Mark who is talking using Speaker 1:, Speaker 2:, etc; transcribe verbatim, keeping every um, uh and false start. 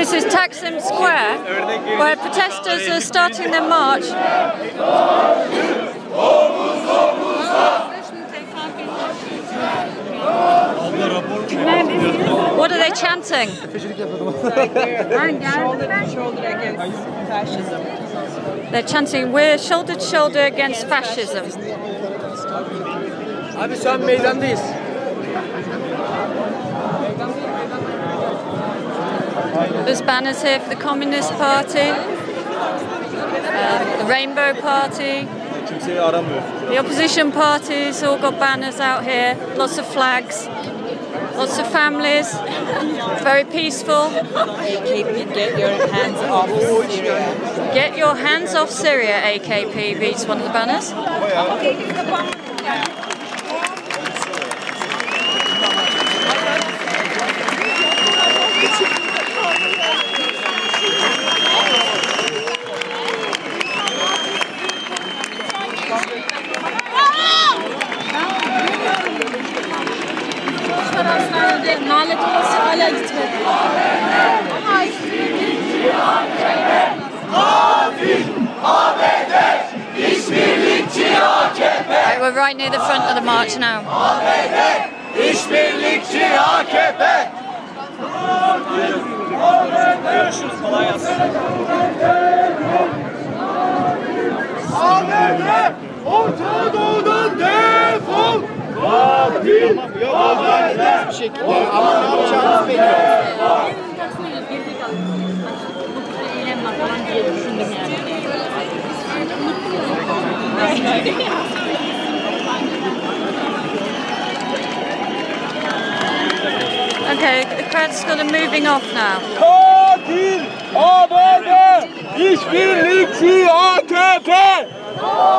Speaker 1: This is Taksim Square, where protesters are starting their march. What are they chanting?
Speaker 2: Shoulder against fascism.
Speaker 1: They're chanting, we're shoulder to shoulder against fascism.
Speaker 3: Abi şu an meydandayız.
Speaker 1: There's banners here for the Communist Party, uh, the Rainbow Party, the opposition parties all got banners out here, lots of flags, lots of families, very peaceful.
Speaker 2: Get your hands off Syria.
Speaker 1: Get your hands off Syria, A K P reads one of the banners.
Speaker 2: Nalet olası hala gitmedi.
Speaker 1: We're right near the front of the march now.
Speaker 3: İşbirlikçi A K P. Görüşürüz, kolay gelsin. A B D Orta Doğu'dan defol. Katil A B D.
Speaker 4: Bir şekilde ama ne yapacağımızı bekliyoruz.
Speaker 1: Okay, the crowd's got them moving off now.
Speaker 3: Katil A B D. İşbirlikçi A K P.